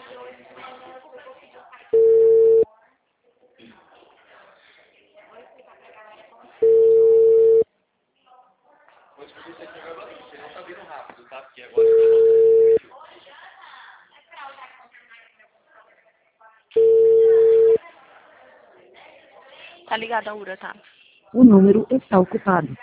Tá ligado a URA, tá? O número está ocupado.